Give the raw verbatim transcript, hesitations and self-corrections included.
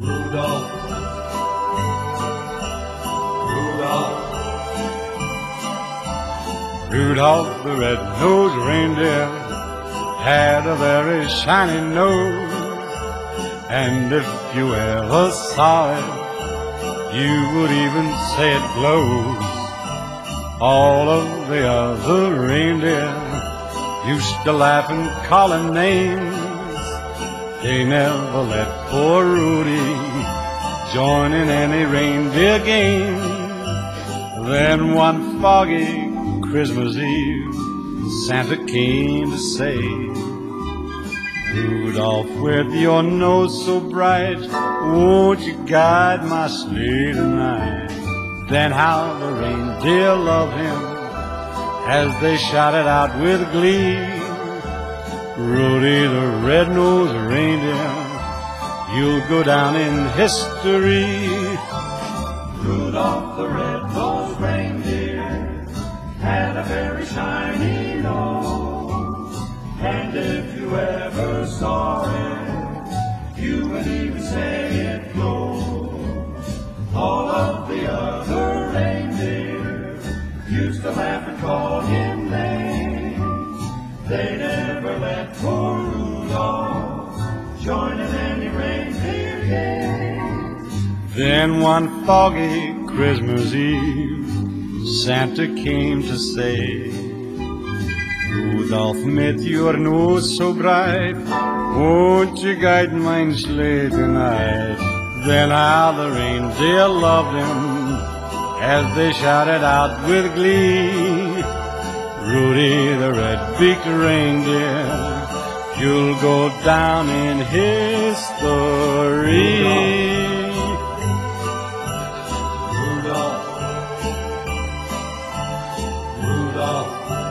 Rudolph, Rudolph, Rudolph the red-nosed reindeer had a very shiny nose, and if you ever saw it, you would even say it glows. All of the other reindeer used to laugh and call him names. They never let poor Rudy join in any reindeer game. Then one foggy Christmas Eve, Santa came to say, Rudolph, with your nose so bright, won't you guide my sleigh tonight? Then how the reindeer loved him as they shouted out with glee, Rudy the red-nosed reindeer, you'll go down in history. Rudolph the red-nosed reindeer had a very shiny nose, and if you ever saw it, you would even say it glows. All of the other reindeer used to laugh and call him names. They never let poor Rudolph join in any reindeer game. Then one foggy Christmas Eve, Santa came to say, Rudolph, with your nose so bright, won't you guide my sleigh tonight? Then how the reindeer loved him as they shouted out with glee, Rudy the red-beaked reindeer, you'll go down in history. Rudolph, Rudolph, Rudolph.